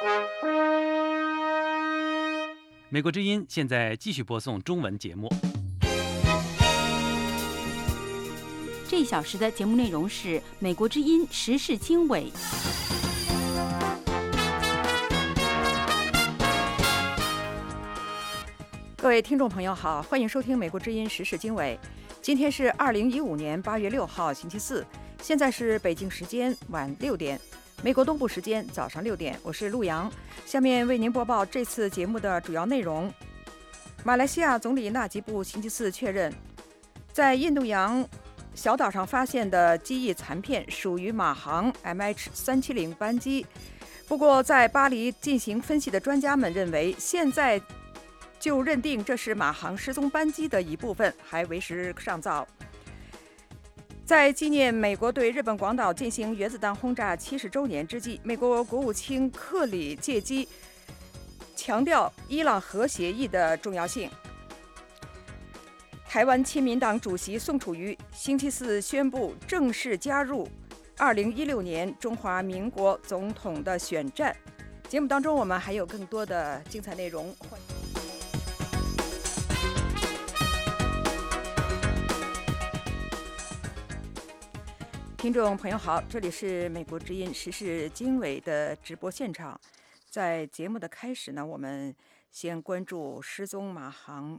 美国之音现在继续播送中文节目。 这一小时的节目内容是美国之音时事经纬。 各位听众朋友好，欢迎收听美国之音时事经纬。今天是2015年8月6号星期四，现在是北京时间晚6点，美国东部时间早上6点。我是陆阳，下面为您播报这次节目的主要内容。马来西亚总理纳吉布星期四确认，在印度洋小岛上发现的机翼残片属于马航 MH370 班机。不过，在巴黎进行分析的专家们认为，现在就认定这是马航失踪班机的一部分，还为时尚早。在纪念美国对日本广岛进行原子弹轰炸70周年之际，美国国务卿克里借机强调伊朗核协议的重要性。台湾亲民党主席宋楚瑜星期四宣布正式加入2016年中华民国总统的选战。节目当中我们还有更多的精彩内容。听众朋友好，这里是美国之音时事经纬的直播现场。在节目的开始呢，我们先关注失踪马航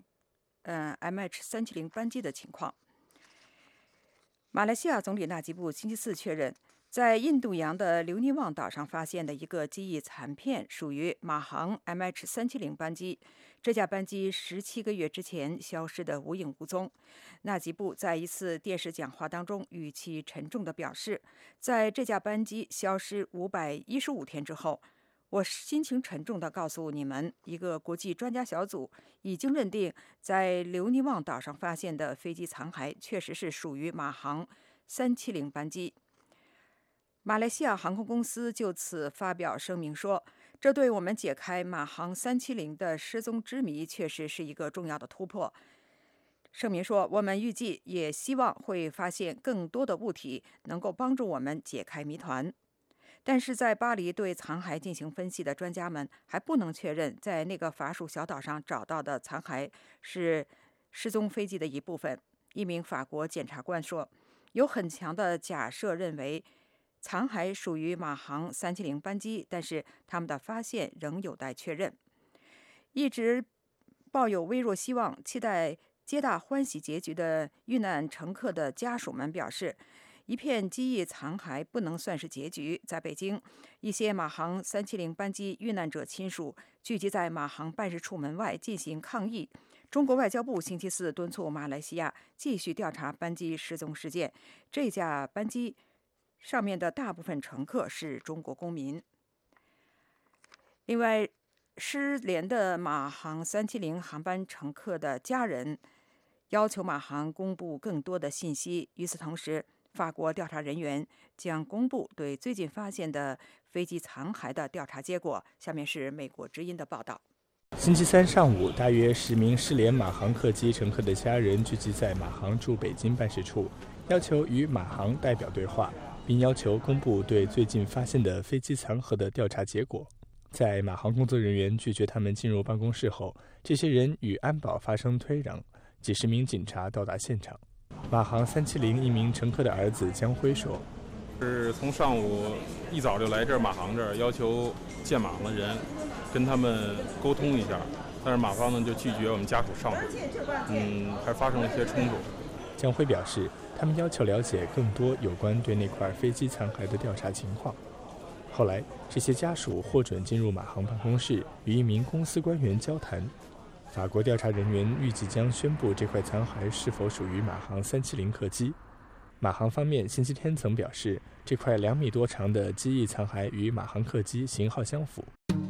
MH370 班机的情况。马来西亚总理纳吉布星期四确认，在印度洋的留尼旺岛上发现的一个机翼残片属于马航 MH370 班机。这架班机17个月之前消失得无影无踪。纳吉布在一次电视讲话当中语气沉重地表示，在这架班机消失515天之后，我心情沉重地告诉你们，一个国际专家小组已经认定，在留尼旺岛上发现的飞机残骸确实是属于马航370班机。马来西亚航空公司就此发表声明说，这对我们解开马航370的失踪之谜确实是一个重要的突破。声明说，我们预计也希望会发现更多的物体，能够帮助我们解开谜团。但是在巴黎对残骸进行分析的专家们还不能确认，在那个法属小岛上找到的残骸是失踪飞机的一部分。一名法国检察官说，有很强的假设认为残骸属于马航370班机，但是他们的发现仍有待确认。一直抱有微弱希望，期待皆大欢喜结局的遇难乘客的家属们表示，一片机翼残骸不能算是结局。在北京，一些马航370班机遇难者亲属聚集在马航办事处门外进行抗议。中国外交部星期四敦促马来西亚继续调查班机失踪事件。这架班机上面的大部分乘客是中国公民。另外，失联的马航370航班乘客的家人要求马航公布更多的信息。与此同时，法国调查人员将公布对最近发现的飞机残骸的调查结果。下面是美国之音的报道。 星期三上午，大约10名失联马航客机乘客的家人聚集在马航驻北京办事处，要求与马航代表对话，并要求公布对最近发现的飞机残骸的调查结果。在马航工作人员拒绝他们进入办公室后，这些人与安保发生推攘，几十名警察到达现场。马航370一名乘客的儿子江辉说， 是从上午一早就来这儿马航这儿，要求见马航的人跟他们沟通一下，但是马方呢就拒绝我们家属上去，还发生了一些冲突。 江辉表示，他们要求了解更多有关对那块飞机残骸的调查情况。后来，这些家属获准进入马航办公室，与一名公司官员交谈。法国调查人员预计将宣布这块残骸是否属于马航370客机。马航方面星期天曾表示，这块2米多长的机翼残骸与马航客机型号相符。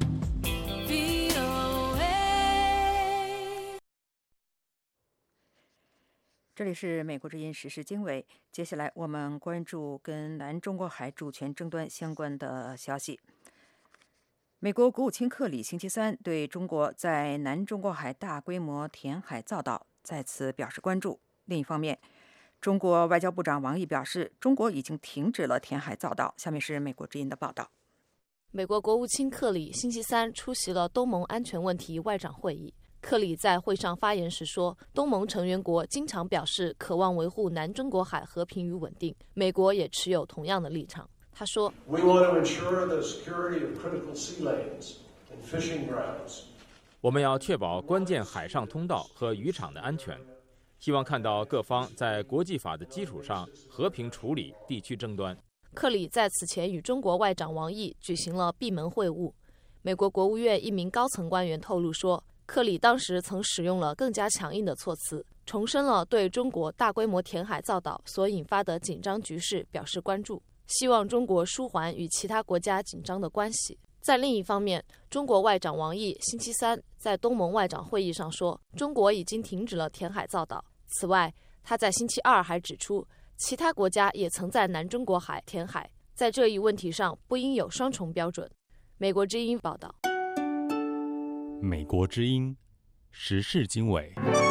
这里是美国之音时事经纬，接下来我们关注跟南中国海主权争端相关的消息。美国国务卿克里星期三对中国在南中国海大规模填海造岛再次表示关注。另一方面，中国外交部长王毅表示，中国已经停止了填海造岛。下面是美国之音的报道。 美国国务卿克里星期三出席了东盟安全问题外长会议。克里在会上发言时说，东盟成员国经常表示渴望维护南中国海和平与稳定，美国也持有同样的立场。他说， We want to ensure the security of critical sea lanes and fishing grounds. 我们要确保关键海上通道和渔场的安全，希望看到各方在国际法的基础上和平处理地区争端。 克里在此前与中国外长王毅举行了闭门会晤。美国国务院一名高层官员透露说，克里当时曾使用了更加强硬的措辞，重申了对中国大规模填海造岛所引发的紧张局势表示关注，希望中国舒缓与其他国家紧张的关系。在另一方面，中国外长王毅星期三在东盟外长会议上说，中国已经停止了填海造岛。此外，他在星期二还指出，其他国家也曾在南中国海填海，在这一问题上不应有双重标准。美国之音报道。 美国之音时事经纬。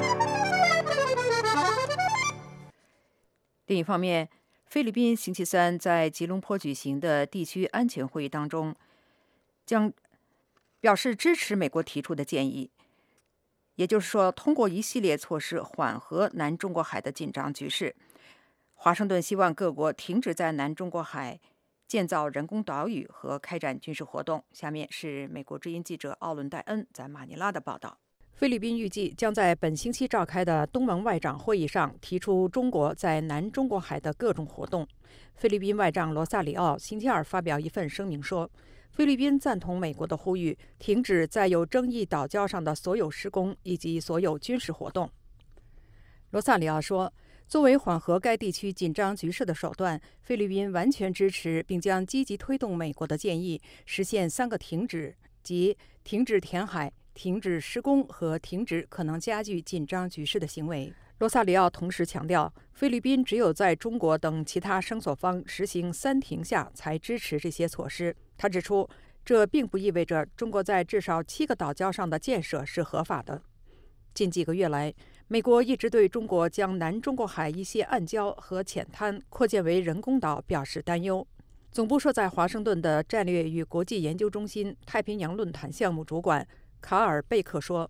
另一方面，菲律宾星期三在吉隆坡举行的地区安全会议当中，将表示支持美国提出的建议，也就是说，通过一系列措施缓和南中国海的紧张局势。华盛顿希望各国停止在南中国海建造人工岛屿和开展军事活动。下面是美国之音记者奥伦戴恩在马尼拉的报道。菲律宾预计将在本星期召开的东盟外长会议上提出中国在南中国海的各种活动。菲律宾外长罗萨里奥星期二发表一份声明说，菲律宾赞同美国的呼吁，停止在有争议岛礁上的所有施工以及所有军事活动。罗萨里奥说，作为缓和该地区紧张局势的手段，菲律宾完全支持并将积极推动美国的建议，实现3个停止，即停止填海、停止施工和停止可能加剧紧张局势的行为。罗萨里奥同时强调，菲律宾只有在中国等其他声索方实行3停下才支持这些措施。他指出，这并不意味着中国在至少7个岛礁上的建设是合法的。近几个月来，美国一直对中国将南中国海一些暗礁和浅滩扩建为人工岛表示担忧。总部设在华盛顿的战略与国际研究中心太平洋论坛项目主管卡尔贝克说，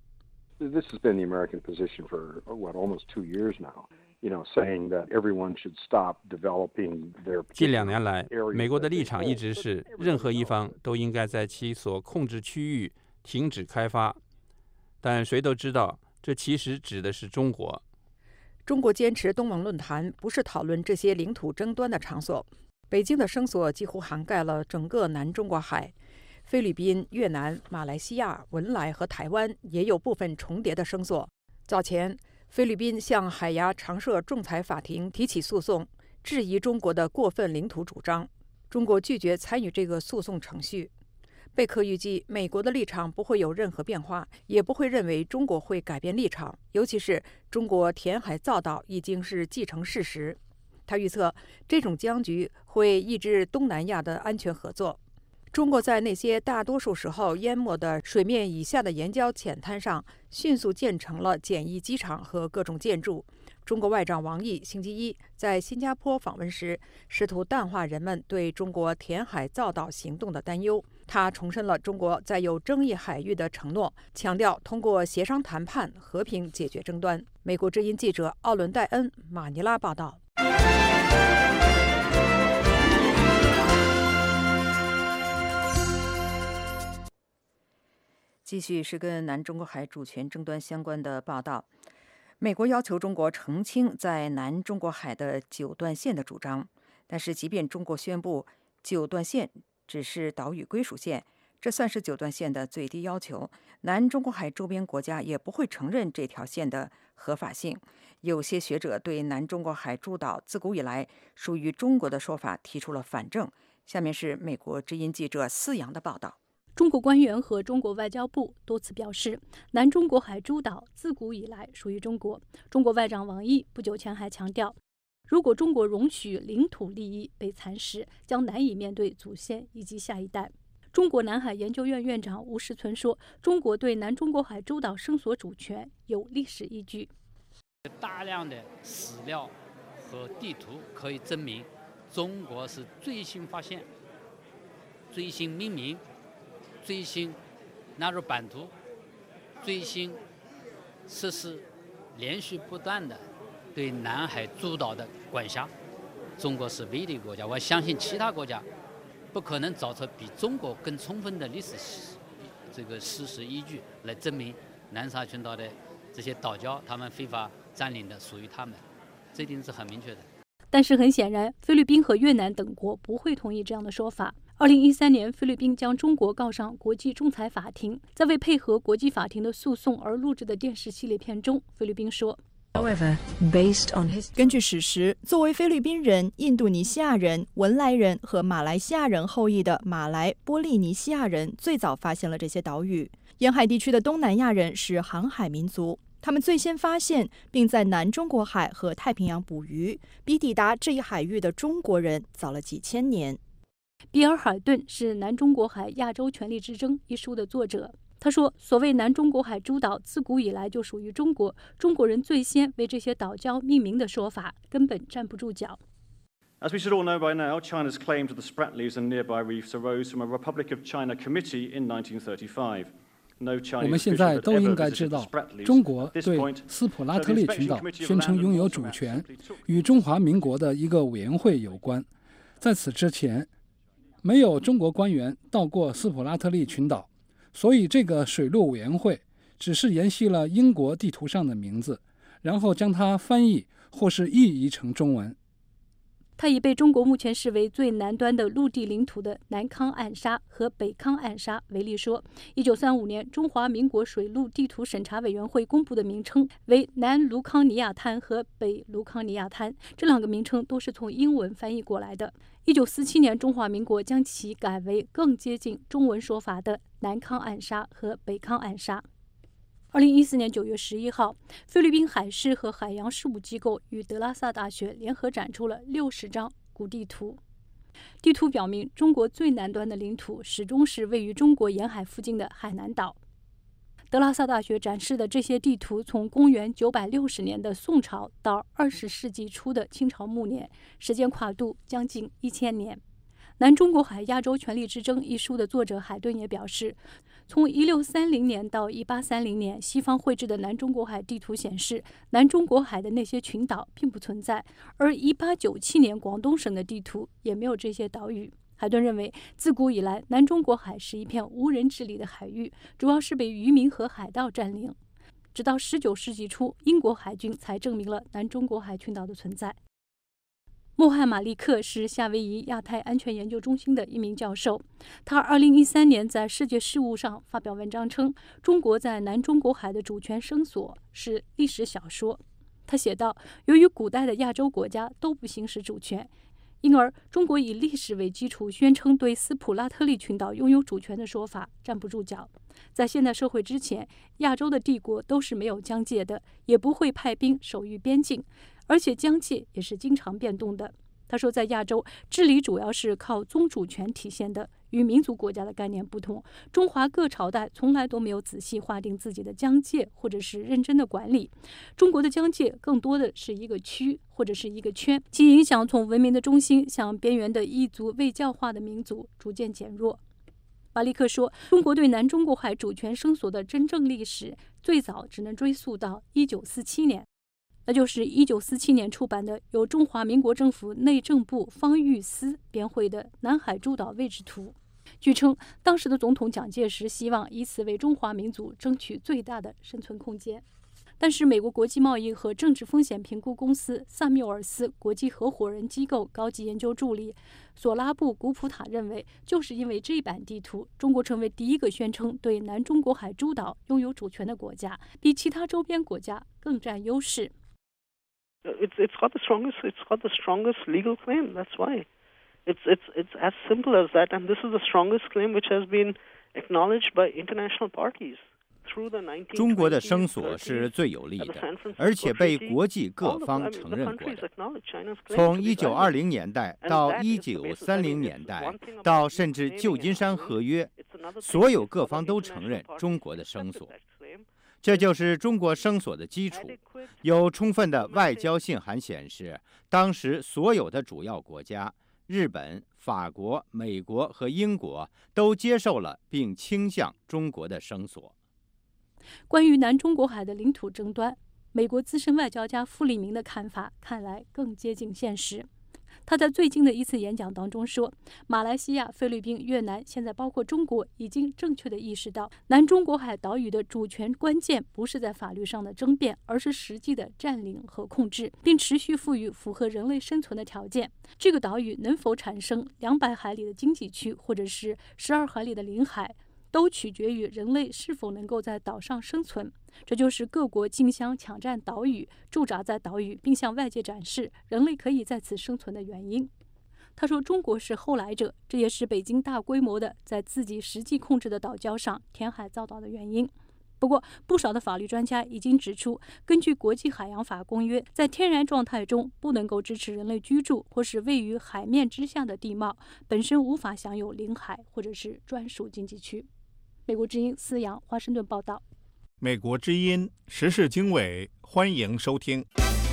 This has been the American position for almost 2 years now. Saying that everyone should stop developing their. 近2年来，美国的立场一直是，任何一方都应该在其所控制区域停止开发。但谁都知道，这其实指的是中国。中国坚持东盟论坛不是讨论这些领土争端的场所。北京的声索几乎涵盖了整个南中国海，菲律宾、越南、马来西亚、文莱和台湾也有部分重叠的声索。早前，菲律宾向海牙常设仲裁法庭提起诉讼，质疑中国的过分领土主张。中国拒绝参与这个诉讼程序。贝克预计，美国的立场不会有任何变化，也不会认为中国会改变立场，尤其是中国填海造岛已经是既成事实。他预测，这种僵局会抑制东南亚的安全合作。中国在那些大多数时候淹没的水面以下的岩礁浅滩上，迅速建成了简易机场和各种建筑。中国外长王毅星期一在新加坡访问时，试图淡化人们对中国填海造岛行动的担忧。他重申了中国在有争议海域的承诺，强调通过协商谈判和平解决争端。美国之音记者奥伦戴恩马尼拉报道。继续是跟南中国海主权争端相关的报道。美国要求中国澄清在南中国海的9段线的主张，但是即便中国宣布9段线只是岛屿归属线，这算是9段线的最低要求，南中国海周边国家也不会承认这条线的合法性。有些学者对南中国海诸岛自古以来属于中国的说法提出了反证。下面是美国之音记者思阳的报道。 中国官员和中国外交部多次表示，南中国海诸岛自古以来属于中国。中国外长王毅不久前还强调，如果中国容许领土利益被蚕食，将难以面对祖先以及下一代。中国南海研究院院长吴石存说，中国对南中国海诸岛声索主权有历史依据。 大量的史料和地图可以证明，中国是最新发现最新命名、最新纳入版图、最新实施连续不断的对南海诸岛的管辖。中国是唯一的一个国家，我相信其他国家不可能找出比中国更充分的历史这个事实依据来证明南沙群岛的这些岛礁他们非法占领的属于他们，这一定是很明确的。 但是很显然，菲律宾和越南等国不会同意这样的说法。2013年，菲律宾将中国告上国际仲裁法庭。在为配合国际法庭的诉讼而录制的电视系列片中，菲律宾说， 根据史实，作为菲律宾人、印度尼西亚人、文莱人和马来西亚人后裔的马来波利尼西亚人最早发现了这些岛屿。沿海地区的东南亚人是航海民族，他们最先发现并在南中国海和太平洋捕鱼，比抵达这一海域的中国人早了几千年。 比尔·海顿是《南中国海亚洲权力之争》一书的作者。他说，所谓南中国海诸岛自古以来就属于中国，中国人最先为这些岛礁命名的说法根本站不住脚。 As we should all know by now, China's claim to the Spratlys and nearby reefs arose from a Republic of China committee in 1935. 我们现在都应该知道，中国对斯普拉特利群岛宣称拥有主权，与中华民国的一个委员会有关。在此之前，没有中国官员到过斯普拉特利群岛，所以这个水陆委员会只是沿袭了英国地图上的名字，然后将它翻译或是译移成中文。 它已被中国目前视为最南端的陆地领土的南康暗沙和北康暗沙为例说，1935年中华民国水陆地图审查委员会公布的名称为南卢康尼亚滩和北卢康尼亚滩，这两个名称都是从英文翻译过来的。1947年，中华民国将其改为更接近中文说法的南康暗沙和北康暗沙。2014年9月11号，菲律宾海事和海洋事务机构与德拉萨大学联合展出了60张古地图。地图表明，中国最南端的领土始终是位于中国沿海附近的海南岛。德拉萨大学展示的这些地图，从公元960年的宋朝到20世纪初的清朝末年，时间跨度将近1000年。《南中国海亚洲权力之争》一书的作者海顿也表示，从1630年到1830年，西方绘制的南中国海地图显示，南中国海的那些群岛并不存在，而1897年广东省的地图也没有这些岛屿。海顿认为，自古以来，南中国海是一片无人治理的海域，主要是被渔民和海盗占领。直到19世纪初，英国海军才证明了南中国海群岛的存在。穆罕马利克是夏威夷亚太安全研究中心的一名教授，他2013年在《世界事务》上发表文章称，中国在南中国海的主权声索是历史小说。他写道，由于古代的亚洲国家都不行使主权，因而中国以历史为基础宣称对斯普拉特利群岛拥有主权的说法站不住脚。在现代社会之前，亚洲的帝国都是没有疆界的，也不会派兵守御边境，而且疆界也是经常变动的。他说，在亚洲，治理主要是靠宗主权体现的，与民族国家的概念不同。中华各朝代从来都没有仔细划定自己的疆界，或者是认真的管理。中国的疆界更多的是一个区或者是一个圈，其影响从文明的中心向边缘的异族未教化的民族逐渐减弱。马利克说，中国对南中国海主权声索的真正历史最早只能追溯到1947年，那就是1947年出版的由中华民国政府内政部方玉思编绘的《南海诸岛位置图》。据称，当时的总统蒋介石希望以此为中华民族争取最大的生存空间。但是美国国际贸易和政治风险评估公司萨缪尔斯国际合伙人机构高级研究助理索拉布古普塔认为，就是因为这版地图，中国成为第一个宣称对南中国海诸岛拥有主权的国家，比其他周边国家更占优势。 It's got the strongest legal claim. That's why. It's as simple as that. And this is the strongest claim which has been acknowledged by international parties. 中国的声索是最有力的，而且被国际各方承认过的。从1920年代到1930年代，到甚至旧金山合约，所有各方都承认中国的声索。这就是中国声索的基础。有充分的外交信函显示，当时所有的主要国家， 日本、法国、美国和英国都接受了并倾向中国的声索。 关于南中国海的领土争端，美国资深外交家傅立明的看法看来更接近现实。他在最近的一次演讲当中说，马来西亚、菲律宾、越南，现在包括中国，已经正确的意识到，南中国海岛屿的主权关键不是在法律上的争辩，而是实际的占领和控制，并持续赋予符合人类生存的条件。这个岛屿能否产生200海里的经济区，或者是12海里的领海，都取决于人类是否能够在岛上生存。这就是各国竞相抢占岛屿、驻扎在岛屿，并向外界展示人类可以在此生存的原因。他说，中国是后来者，这也是北京大规模的在自己实际控制的岛礁上填海造岛的原因。不过，不少的法律专家已经指出，根据国际海洋法公约，在天然状态中不能够支持人类居住或是位于海面之下的地貌，本身无法享有领海或者是专属经济区。美国之音思阳华盛顿报道。 美国之音时事经纬，欢迎收听。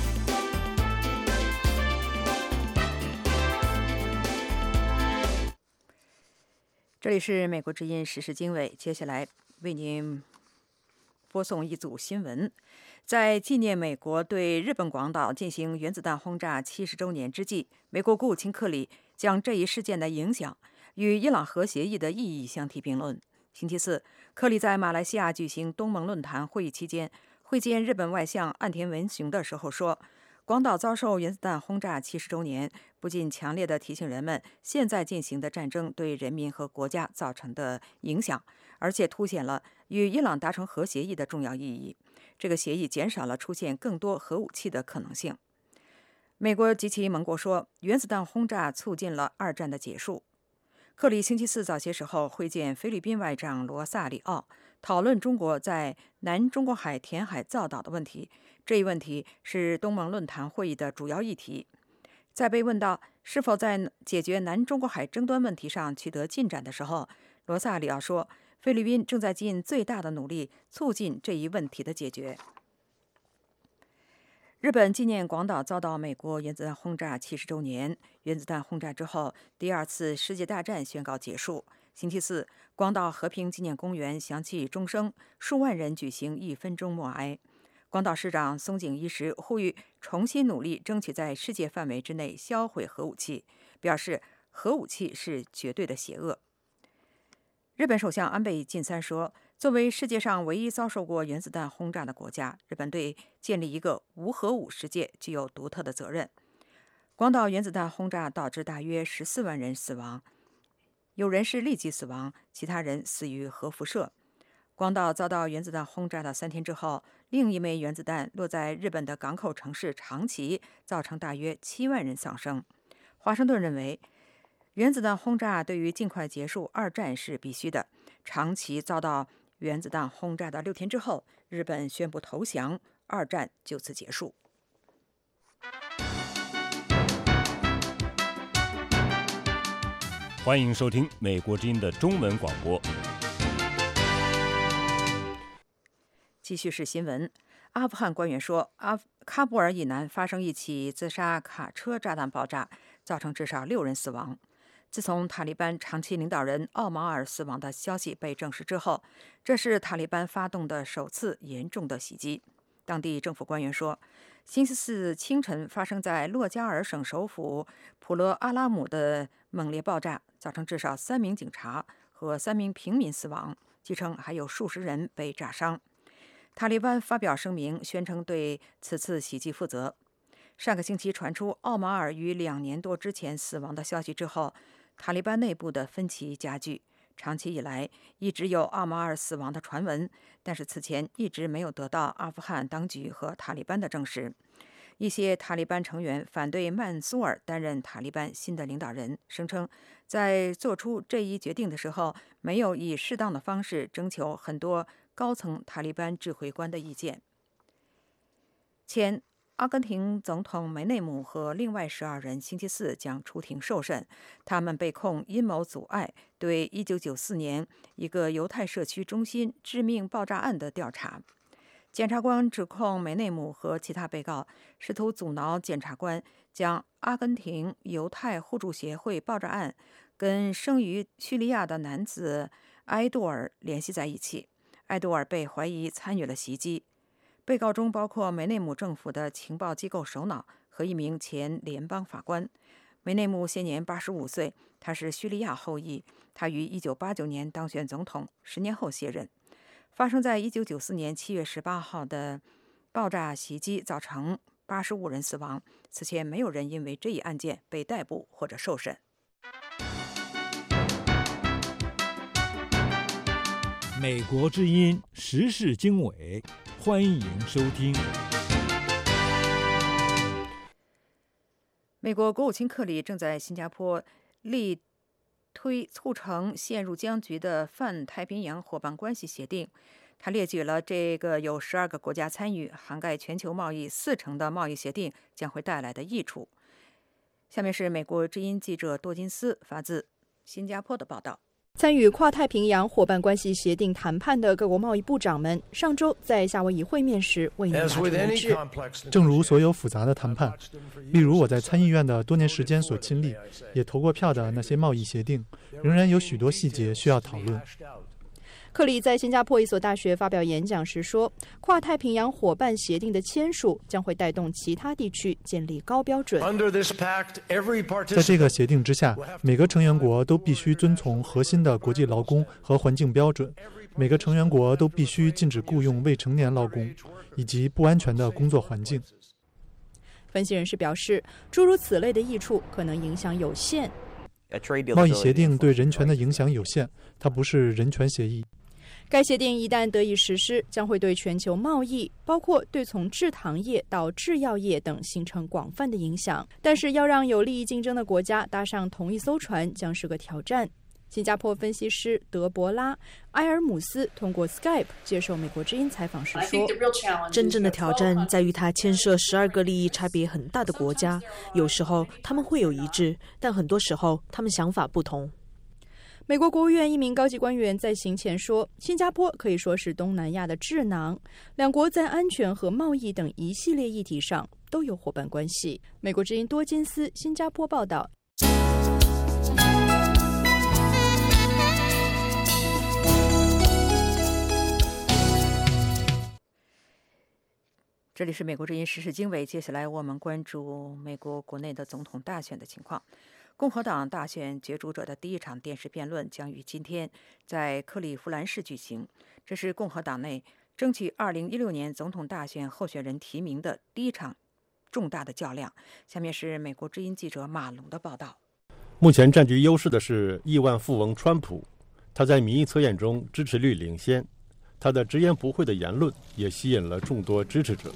这里是美国之音时事经纬，接下来为您播送一组新闻。在纪念美国对日本广岛进行原子弹轰炸70周年之际，美国国务卿克里将这一事件的影响与伊朗核协议的意义相提并论。星期四，克里在马来西亚举行东盟论坛会议期间，会见日本外相岸田文雄的时候说，广岛遭受原子弹轰炸70周年，不仅强烈地提醒人们现在进行的战争对人民和国家造成的影响，而且凸显了与伊朗达成核协议的重要意义。这个协议减少了出现更多核武器的可能性。美国及其盟国说，原子弹轰炸促进了二战的结束。克里星期四早些时候会见菲律宾外长罗萨里奥，讨论中国在南中国海填海造岛的问题。这一问题是东盟论坛会议的主要议题。在被问到是否在解决南中国海争端问题上取得进展的时候，罗萨里奥说，菲律宾正在尽最大的努力促进这一问题的解决。日本纪念广岛遭到美国原子弹轰炸70周年。原子弹轰炸之后，第二次世界大战宣告结束。星期四，广岛和平纪念公园响起钟声，数万人举行1分钟默哀。广岛市长松井一时呼吁重新努力，争取在世界范围之内销毁核武器，表示核武器是绝对的邪恶。日本首相安倍晋三说，作为世界上唯一遭受过原子弹轰炸的国家，日本对建立一个无核武世界具有独特的责任。广岛原子弹轰炸导致大约14万人死亡，有人是立即死亡，其他人死于核辐射。广岛遭到原子弹轰炸的3天之后，另一枚原子弹落在日本的港口城市长崎，造成大约7万人丧生。华盛顿认为，原子弹轰炸对于尽快结束二战是必须的。长崎遭到原子弹轰炸的6天之后，日本宣布投降，二战就此结束。 欢迎收听美国之音的中文广播。 继续是新闻。阿富汗官员说，喀布尔以南发生一起自杀卡车炸弹爆炸，造成至少6人死亡。自从塔利班长期领导人奥马尔死亡的消息被证实之后，这是塔利班发动的首次严重的袭击。当地政府官员说，星期四清晨发生在洛加尔省首府普勒阿拉姆的猛烈爆炸，造成至少3名警察和3名平民死亡，据称还有数十人被炸伤。塔利班发表声明，宣称对此次袭击负责。上个星期传出奥马尔于2年多之前死亡的消息之后，塔利班内部的分歧加剧。长期以来一直有奥马尔死亡的传闻，但是此前一直没有得到阿富汗当局和塔利班的证实。一些塔利班成员反对曼苏尔担任塔利班新的领导人，声称在做出这一决定的时候，没有以适当的方式征求很多高层塔利班指挥官的意见。前阿根廷总统梅内姆和另外12人星期四将出庭受审，他们被控阴谋阻碍对1994年一个犹太社区中心致命爆炸案的调查。 检察官指控梅内姆和其他被告试图阻挠检察官将阿根廷犹太互助协会爆炸案跟生于叙利亚的男子埃杜尔联系在一起。埃杜尔被怀疑参与了袭击。被告中包括梅内姆政府的情报机构首脑和一名前联邦法官。梅内姆现年85岁，他是叙利亚后裔。他于1989年当选总统，10年后卸任。发生在1994年7月18号的爆炸袭击造成85人死亡，此前没有人因为这一案件被逮捕或者受审。 美国之音时事经纬，欢迎收听。 美国国务卿克里正在新加坡力推促成陷入僵局的泛太平洋伙伴关系协定。他列举了这个有12个国家参与、涵盖全球贸易40%的贸易协定将会带来的益处。下面是美国之音记者多金斯发自新加坡的报道。 参与跨太平洋伙伴关系协定谈判的各国贸易部长们上周在夏威夷会面时未能达成一致。 正如所有复杂的谈判，例如我在参议院的多年时间所亲历，也投过票的那些贸易协定，仍然有许多细节需要讨论。 克里在新加坡一所大学发表演讲时说，跨太平洋伙伴协定的签署将会带动其他地区建立高标准。 在这个协定之下，每个成员国都必须遵从核心的国际劳工和环境标准，每个成员国都必须禁止雇佣未成年劳工以及不安全的工作环境。 分析人士表示，诸如此类的益处可能影响有限。 贸易协定对人权的影响有限，它不是人权协议。 该协定一旦得以实施，将会对全球贸易，包括对从制糖业到制药业等形成广泛的影响。但是，要让有利益竞争的国家搭上同一艘船，将是个挑战。新加坡分析师德伯拉·埃尔姆斯通过 Skype 接受美国之音采访时说：“ 真正的挑战在于它牵涉12个利益差别很大的国家，有时候他们会有一致，但很多时候他们想法不同。” 美国国务院一名高级官员在行前说，新加坡可以说是东南亚的智囊，两国在安全和贸易等一系列议题上都有伙伴关系。美国之音多金斯新加坡报道。 这里是美国之音时事经纬，接下来我们关注美国国内的总统大选的情况。共和党大选角逐者的第一场电视辩论将于今天在克利夫兰市举行，这是共和党内争取2016年总统大选候选人提名的第一场重大的较量。下面是美国之音记者马龙的报道。 目前占据优势的是亿万富翁川普，他在民意测验中支持率领先，他的直言不讳的言论也吸引了众多支持者。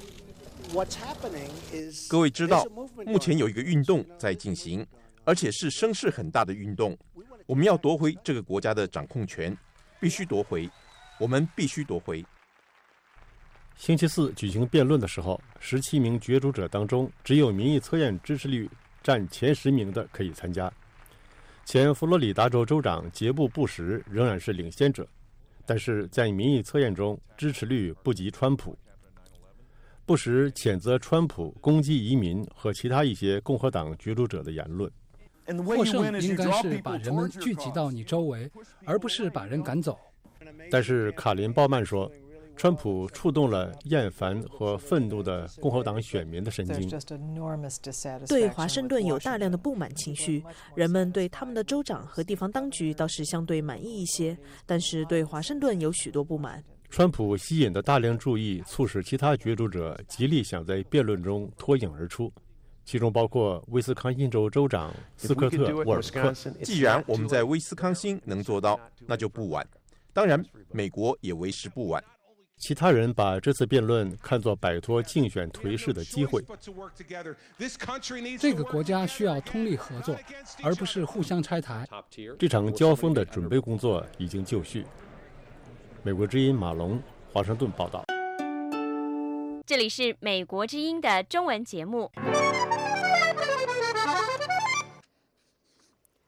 各位知道，目前有一个运动在进行，而且是声势很大的运动。我们要夺回这个国家的掌控权，必须夺回，我们必须夺回。 星期四举行辩论的时候，17名角逐者当中，只有民意测验支持率占前10名的可以参加。前佛罗里达州州长杰布·布什仍然是领先者，但是在民意测验中支持率不及川普。布什谴责川普攻击移民和其他一些共和党角逐者的言论。 获胜应该是把人们聚集到你周围，而不是把人赶走。 但是卡林·鲍曼说，川普触动了厌烦和愤怒的共和党选民的神经。 对华盛顿有大量的不满情绪，人们对他们的州长和地方当局倒是相对满意一些，但是对华盛顿有许多不满。 川普吸引的大量注意，促使其他角逐者极力想在辩论中脱颖而出，其中包括威斯康星州州长斯科特·沃尔克。 既然我们在威斯康星能做到，那就不晚。当然，美国也为时不晚。 其他人把这次辩论看作摆脱竞选颓势的机会。 这个国家需要通力合作，而不是互相拆台。 这场交锋的准备工作已经就绪。美国之音马龙，华盛顿报道。 这里是美国之音的中文节目。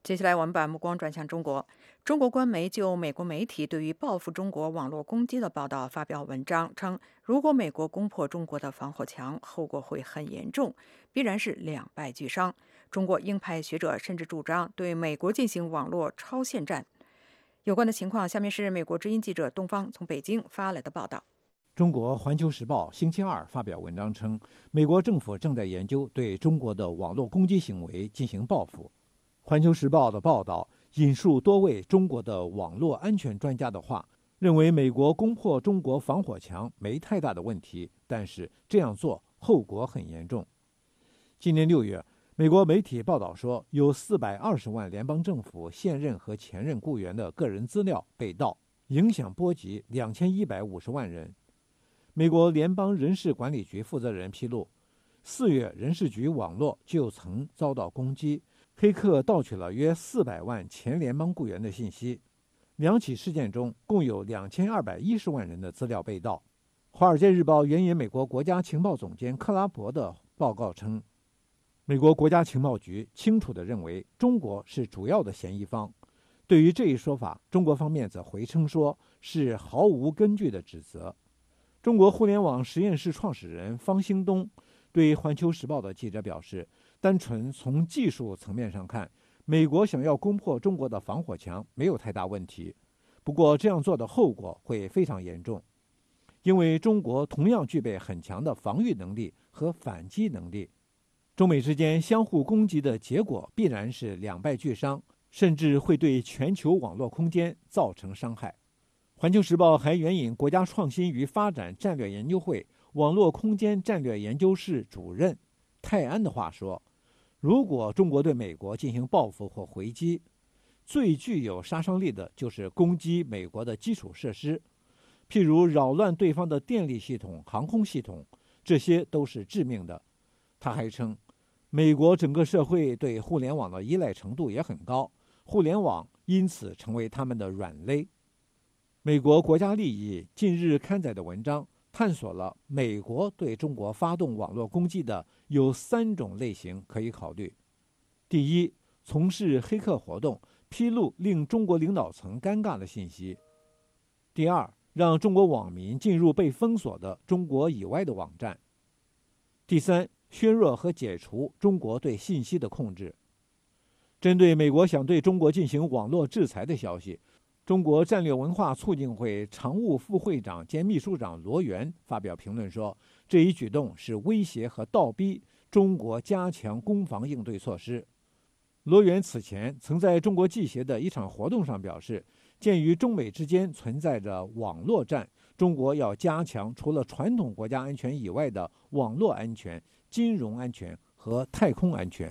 接下来我们把目光转向中国。中国官媒就美国媒体对于报复中国网络攻击的报道发表文章，称如果美国攻破中国的防火墙，后果会很严重，必然是两败俱伤。中国鹰派学者甚至主张对美国进行网络超限战。有关的情况，下面是美国之音记者东方从北京发来的报道。 中国环球时报星期二发表文章称，美国政府正在研究对中国的网络攻击行为进行报复。环球时报的报道引述多位中国的网络安全专家的话，认为美国攻破中国防火墙没太大的问题，但是这样做后果很严重。今年6月，美国媒体报道说，有420万联邦政府现任和前任雇员的个人资料被盗，影响波及2150万人。美国联邦人事管理局负责人披露，4月人事局网络就曾遭到攻击，黑客盗取了约400万前联邦雇员的信息。2起事件中，共有2210万人的资料被盗。《华尔街日报》援引美国国家情报总监克拉伯的报告称，美国国家情报局清楚地认为中国是主要的嫌疑方。对于这一说法，中国方面则回称说是毫无根据的指责。中国互联网实验室创始人方兴东对《环球时报》的记者表示，单纯从技术层面上看，美国想要攻破中国的防火墙没有太大问题，不过这样做的后果会非常严重，因为中国同样具备很强的防御能力和反击能力。中美之间相互攻击的结果必然是两败俱伤，甚至会对全球网络空间造成伤害。环球时报还援引国家创新与发展战略研究会网络空间战略研究室主任泰安的话说，如果中国对美国进行报复或回击，最具有杀伤力的就是攻击美国的基础设施，譬如扰乱对方的电力系统、航空系统，这些都是致命的。他还称，美国整个社会对互联网的依赖程度也很高，互联网因此成为他们的软肋。美国国家利益近日刊载的文章探索了美国对中国发动网络攻击的有3种类型可以考虑。第一，从事黑客活动，披露令中国领导层尴尬的信息。第二，让中国网民进入被封锁的中国以外的网站。第三，削弱和解除中国对信息的控制。针对美国想对中国进行网络制裁的消息，中国战略文化促进会常务副会长兼秘书长罗源发表评论说，这一举动是威胁和倒逼中国加强攻防应对措施。罗源此前曾在中国记协的一场活动上表示，鉴于中美之间存在着网络战，中国要加强除了传统国家安全以外的网络安全、金融安全和太空安全。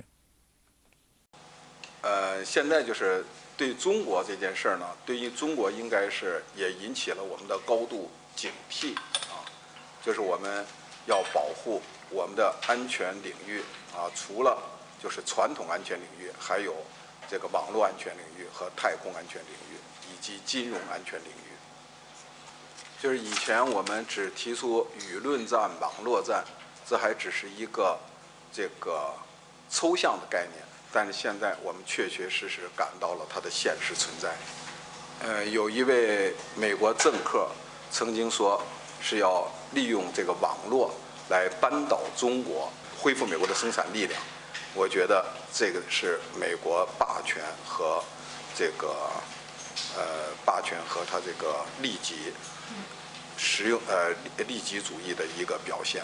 现在就是对中国这件事儿呢，对于中国应该是也引起了我们的高度警惕啊，就是我们要保护我们的安全领域啊，除了就是传统安全领域，还有这个网络安全领域和太空安全领域以及金融安全领域。就是以前我们只提出舆论战、网络战，这还只是一个这个抽象的概念。但是现在我们确确实实感到了它的现实存在。有一位美国政客曾经说是要利用这个网络来扳倒中国，恢复美国的生产力量。我觉得这个是美国霸权和这个霸权和它这个利己利己主义的一个表现。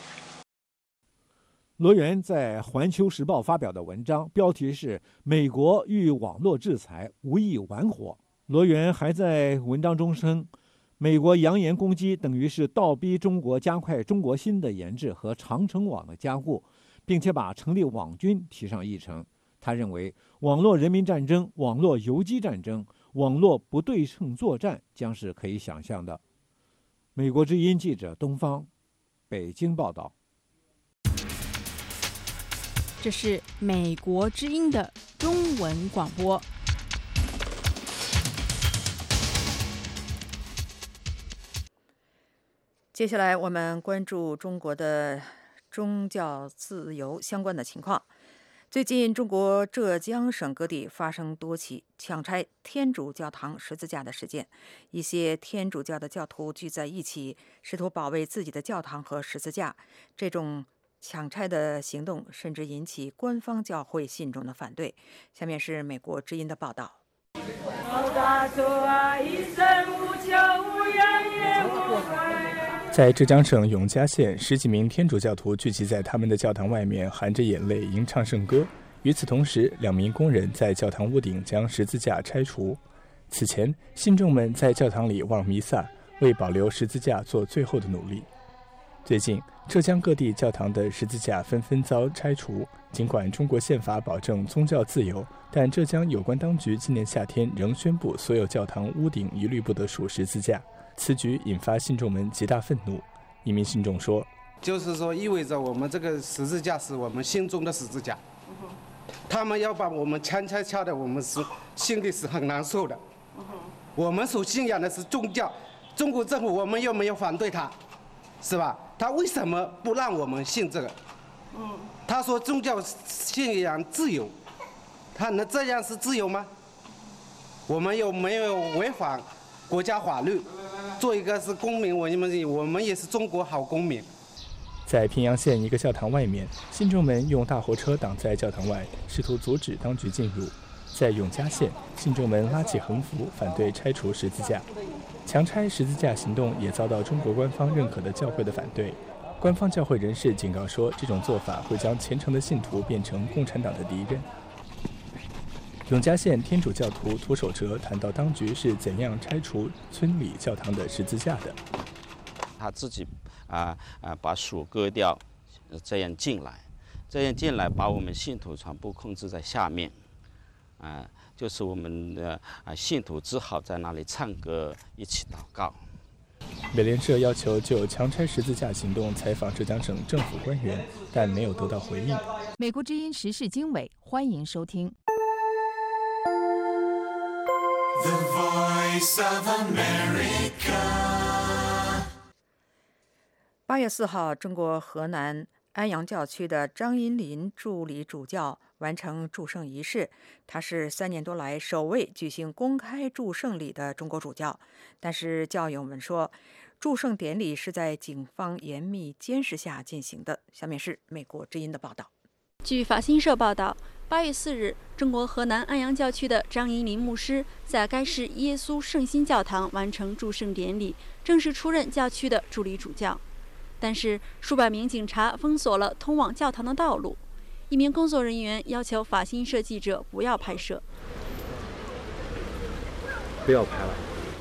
罗源在《环球时报》发表的文章标题是“美国遇网络制裁无意玩火”。罗源还在文章中称，美国扬言攻击等于是倒逼中国加快中国芯的研制和长城网的加固，并且把成立网军提上议程。他认为，网络人民战争、网络游击战争、网络不对称作战将是可以想象的。美国之音记者东方，北京报道。 这是美国之音的中文广播。 接下来我们关注中国的宗教自由相关的情况。 最近，中国浙江省各地发生多起抢拆天主教堂十字架的事件。一些天主教的教徒聚在一起，试图保卫自己的教堂和十字架。这种抢拆的行动甚至引起官方教会信众的反对。下面是美国之音的报道。 在浙江省永嘉县，10几名天主教徒聚集在他们的教堂外面，含着眼泪吟唱圣歌。与此同时，2名工人在教堂屋顶将十字架拆除。此前，信众们在教堂里望弥撒，为保留十字架做最后的努力。最近，浙江各地教堂的十字架纷纷遭拆除。尽管中国宪法保证宗教自由，但浙江有关当局今年夏天仍宣布所有教堂屋顶一律不得竖十字架。此举引发信众们极大愤怒。一名信众说：“ 就是说，意味着我们这个十字架是我们心中的十字架，他们要把我们强拆下来，我们是心里是很难受的。我们所信仰的是宗教，中国政府我们又没有反对他，是吧？他为什么不让我们信这个？他说宗教信仰自由，他能这样是自由吗？我们又没有违反国家法律。”做一个是公民，我们也是中国好公民。 在平阳县一个教堂外面，信众们用大货车挡在教堂外，试图阻止当局进入。在永嘉县，信众们拉起横幅，反对拆除十字架。强拆十字架行动也遭到中国官方认可的教会的反对。官方教会人士警告说，这种做法会将虔诚的信徒变成共产党的敌人。永嘉县天主教徒涂守哲谈到当局是怎样拆除村里教堂的十字架的。 他自己把树割掉，这样进来，把我们信徒全部控制在下面，就是我们的信徒只好在那里唱歌，一起祷告。 美联社要求就强拆十字架行动采访浙江省政府官员，但没有得到回应。 美国之音时事经纬，欢迎收听。 The Voice of America. 8月4号，中国河南安阳教区的张荫林助理主教完成祝圣仪式。他是3年多来首位举行公开祝圣礼的中国主教。但是教友们说，祝圣典礼是在警方严密监视下进行的。下面是美国之音的报道。 据法新社报道，8月4日，中国河南安阳教区的张荫林牧师在该市耶稣圣心教堂完成祝圣典礼，正式出任教区的助理主教。但是，数百名警察封锁了通往教堂的道路。一名工作人员要求法新社记者不要拍摄。 不要拍了。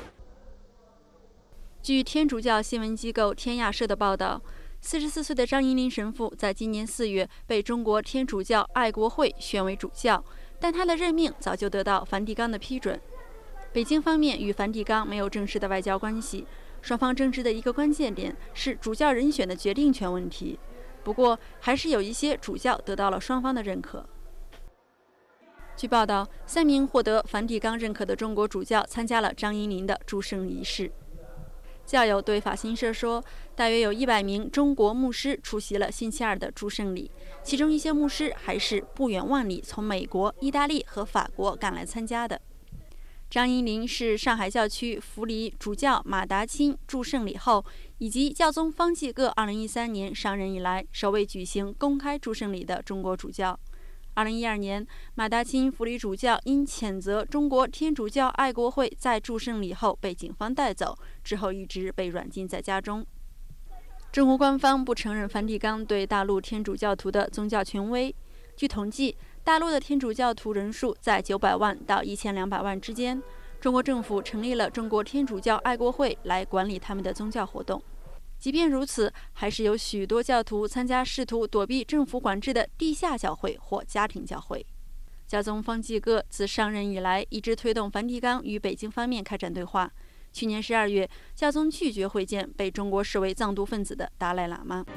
据天主教新闻机构天亚社的报道，44岁的张荫林神父在今年4月被中国天主教爱国会选为主教，但他的任命早就得到梵蒂冈的批准。北京方面与梵蒂冈没有正式的外交关系，双方争执的一个关键点是主教人选的决定权问题。不过，还是有一些主教得到了双方的认可。据报道，3名获得梵蒂冈认可的中国主教参加了张荫林的祝圣仪式。教友对法新社说，大约有100名中国牧师出席了星期二的祝圣礼，其中一些牧师还是不远万里从美国、意大利和法国赶来参加的。张荫林是上海教区辅理主教马达钦祝圣礼后，以及教宗方济各2013年上任以来首位举行公开祝圣礼的中国主教。2012年，马达钦辅理主教因谴责中国天主教爱国会在祝圣礼后被警方带走，之后一直被软禁在家中。中国官方不承认梵蒂冈对大陆天主教徒的宗教权威。据统计，大陆的天主教徒人数在900万到1200万之间。中国政府成立了中国天主教爱国会来管理他们的宗教活动。即便如此，还是有许多教徒参加试图躲避政府管制的地下教会或家庭教会。教宗方济各自上任以来，一直推动梵蒂冈与北京方面开展对话。去年12月，教宗拒绝会见被中国视为藏独分子的达赖喇嘛。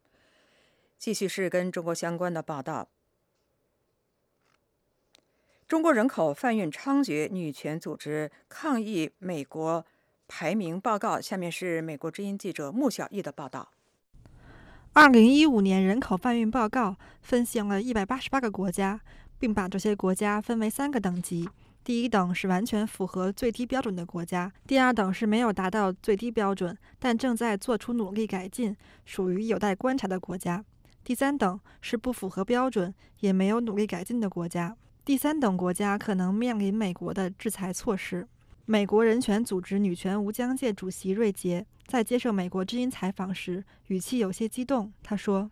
继续是跟中国相关的报道。 中国人口贩运猖獗，女权组织抗议美国排名报告。下面是美国之音记者穆小艺的报道。 2015年人口贩运报告分析了188个国家，并把这些国家分为3个等级。第一等是完全符合最低标准的国家，第二等是没有达到最低标准，但正在做出努力改进，属于有待观察的国家。第三等是不符合标准，也没有努力改进的国家。第三等国家可能面临美国的制裁措施。美国人权组织女权无疆界主席瑞杰在接受美国之音采访时，语气有些激动。他说：“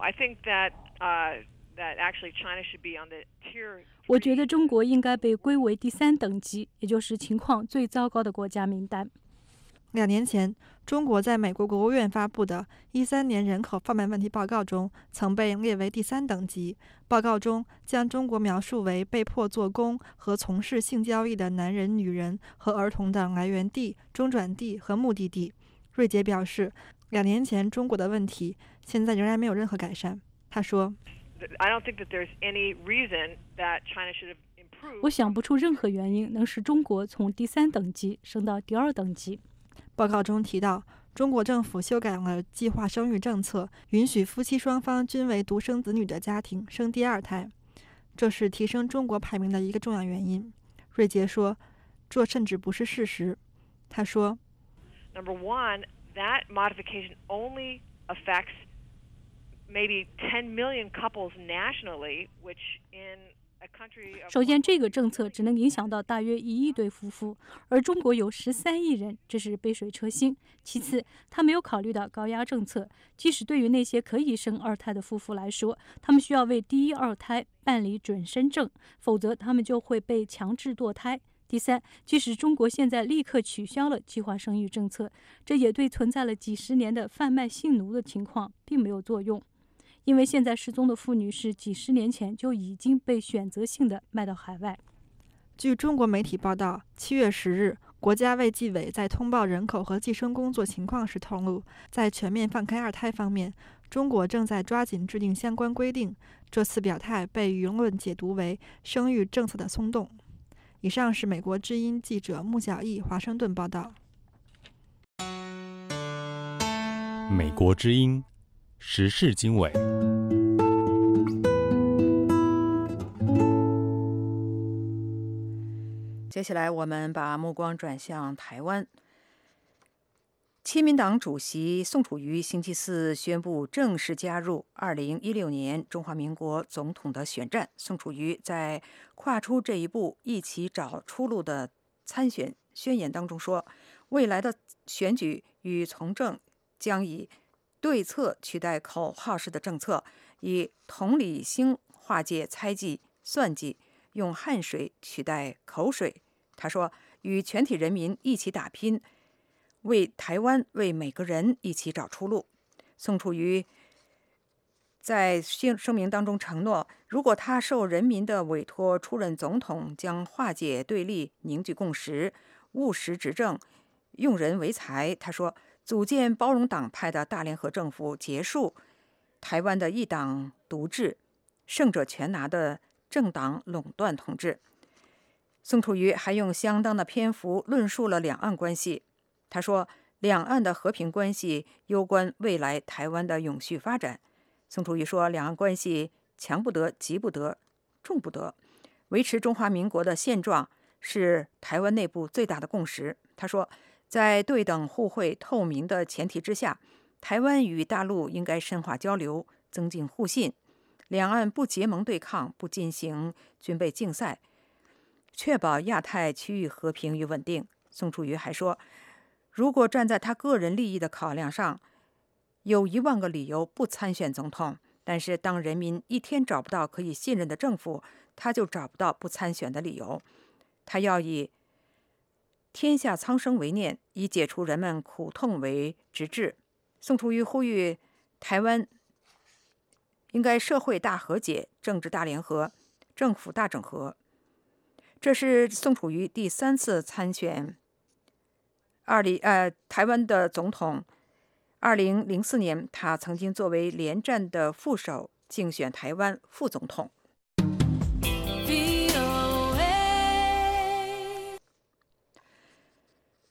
我觉得中国应该被归为第3等级，也就是情况最糟糕的国家名单。” 2年前，中国在美国国务院发布的13年人口贩卖问题报告中，曾被列为第3等级。报告中将中国描述为被迫做工和从事性交易的男人、女人和儿童的来源地、中转地和目的地。瑞杰表示，2年前中国的问题现在仍然没有任何改善。他说：“ 我想不出任何原因能使中国从第3等级升到第2等级。” 报告中提到，中国政府修改了计划生育政策，允许夫妻双方均为独生子女的家庭生第2胎，这是提升中国排名的一个重要原因。瑞杰说，这甚至不是事实。他说 ：“Number one, that modification only affects maybe 10 million couples nationally, which in 首先，这个政策只能影响到大约1亿对夫妇，而中国有13亿人，这是杯水车薪。其次，他没有考虑到高压政策，即使对于那些可以生2胎的夫妇来说，他们需要为第1、2胎办理准生证，否则他们就会被强制堕胎。第三，即使中国现在立刻取消了计划生育政策，这也对存在了几十年的贩卖性奴的情况并没有作用。 因为现在失踪的妇女是几十年前就已经被选择性的卖到海外。 据中国媒体报道，7月10日，国家卫计委在通报人口和计生工作情况时透露，在全面放开2胎方面，中国正在抓紧制定相关规定。这次表态被舆论解读为生育政策的松动。以上是美国之音记者穆小艺华盛顿报道。 美国之音。 时事经纬。 接下来，我们把目光转向台湾。亲民党主席宋楚瑜星期四宣布正式加入2016年中华民国总统的选战。宋楚瑜在跨出这一步、一起找出路的参选宣言当中说，未来的选举与从政将以 对策取代口号式的政策，以同理心化解猜忌、算计，用汗水取代口水。他说：“与全体人民一起打拼，为台湾、为每个人一起找出路。”宋楚瑜在声明当中承诺，如果他受人民的委托出任总统，将化解对立、凝聚共识、务实执政、用人为才。他说， 组建包容党派的大联合政府，结束台湾的一党独治、胜者全拿的政党垄断统治。宋楚瑜还用相当的篇幅论述了两岸关系。他说，两岸的和平关系攸关未来台湾的永续发展。宋楚瑜说，两岸关系强不得、急不得、重不得，维持中华民国的现状是台湾内部最大的共识。他说， 在对等、互惠、透明的前提之下，台湾与大陆应该深化交流，增进互信。两岸不结盟对抗，不进行军备竞赛，确保亚太区域和平与稳定。宋楚瑜还说，如果站在他个人利益的考量上，有1万个理由不参选总统，但是当人民一天找不到可以信任的政府，他就找不到不参选的理由。他要以 天下苍生为念，以解除人们苦痛为直至。宋楚瑜呼吁台湾应该社会大和解、政治大联合、政府大整合。这是宋楚瑜第3次参选台湾的总统。2004年，他曾经作为连战的副手竞选台湾副总统。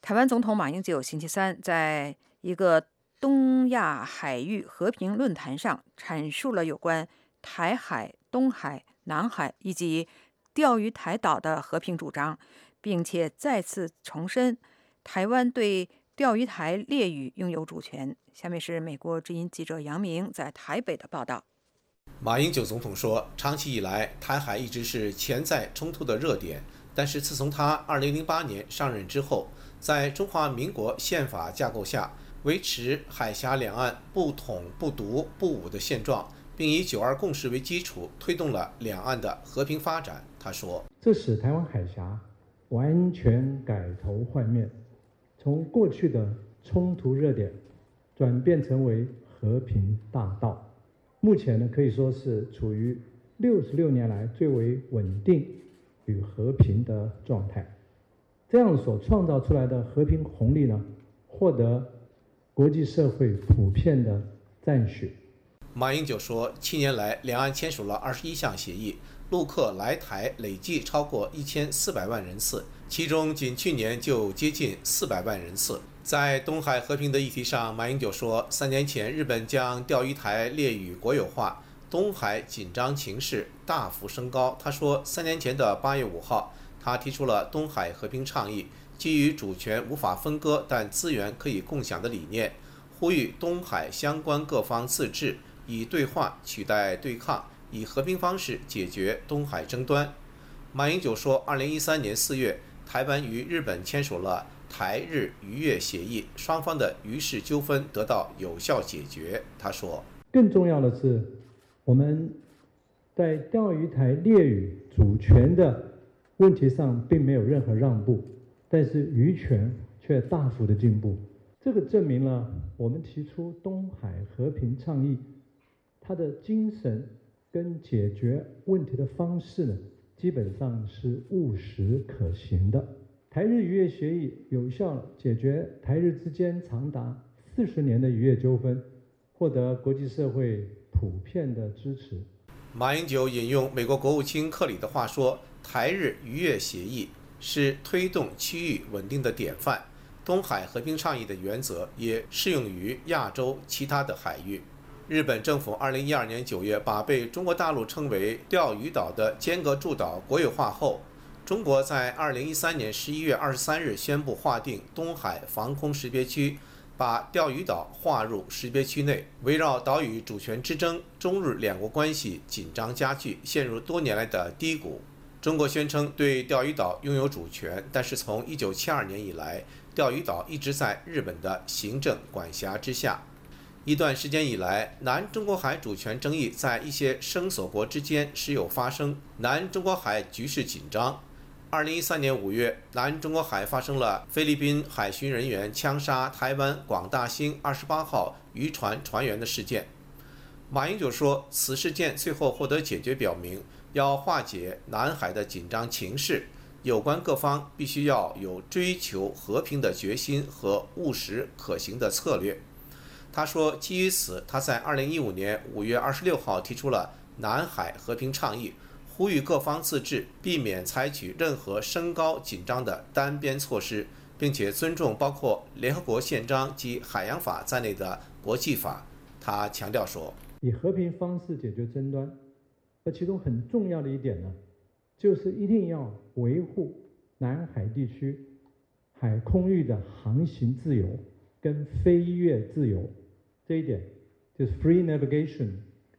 台湾总统马英九星期三在一个东亚海域和平论坛上阐述了有关台海、东海、南海以及钓鱼台岛的和平主张，并且再次重申台湾对钓鱼台列屿拥有主权。下面是美国之音记者杨明在台北的报道。 马英九总统说，长期以来，台海一直是潜在冲突的热点，但是自从他2008年上任之后，在中华民国宪法架构下，维持海峡两岸不统、不独、不武的现状，并以9·2共识为基础，推动了两岸的和平发展。他说， 这使台湾海峡完全改头换面，从过去的冲突热点转变成为和平大道。目前呢，可以说是处于66年来最为稳定与和平的状态。这样所创造出来的和平红利呢，获得国际社会普遍的赞许。 马英九说，7年来，两岸签署了21项协议，陆客来台累计超过1400万人次，其中仅去年就接近400万人次。在东海和平的议题上，马英九说，3年前日本将钓鱼台列屿国有化，东海紧张情势大幅升高。他说，3年前的8月5号，他提出了东海和平倡议，基于主权无法分割但资源可以共享的理念，呼吁东海相关各方自治，以对话取代对抗，以和平方式解决东海争端。马英九说，2013年4月，台湾与日本签署了台日渔业协议，双方的渔事纠纷得到有效解决。他说， 更重要的是，我们在钓鱼台列屿主权的问题上并没有任何让步，但是渔权却大幅的进步。这个证明了我们提出东海和平倡议，它的精神跟解决问题的方式呢，基本上是务实可行的。台日渔业协议有效解决台日之间长达40年的渔业纠纷，获得国际社会普遍的支持。 马英九引用美国国务卿克里的话说，台日渔业协议是推动区域稳定的典范，东海和平倡议的原则也适用于亚洲其他的海域。日本政府2012年9月把被中国大陆称为钓鱼岛的尖阁诸岛国有化后，中国在2013年11月23日宣布划定东海防空识别区，把钓鱼岛划入识别区内。围绕岛屿主权之争，中日两国关系紧张加剧，陷入多年来的低谷。中国宣称对钓鱼岛拥有主权，但是从1972年以来，钓鱼岛一直在日本的行政管辖之下。一段时间以来，南中国海主权争议在一些声索国之间时有发生，南中国海局势紧张。2013年5月，南中国海发生了菲律宾海巡人员枪杀台湾广大兴28号渔船船员的事件。马英九说，此事件最后获得解决，表明要化解南海的紧张情势，有关各方必须要有追求和平的决心和务实可行的策略。他说，基于此，他在2015年5月26号提出了南海和平倡议，呼吁各方自治，避免采取任何升高紧张的单边措施，并且尊重包括联合国宪章及海洋法在内的国际法。他强调说， 以和平方式解决争端，而其中很重要的一点呢，就是一定要维护南海地区海空域的航行自由跟飞越自由。这一点就是 free navigation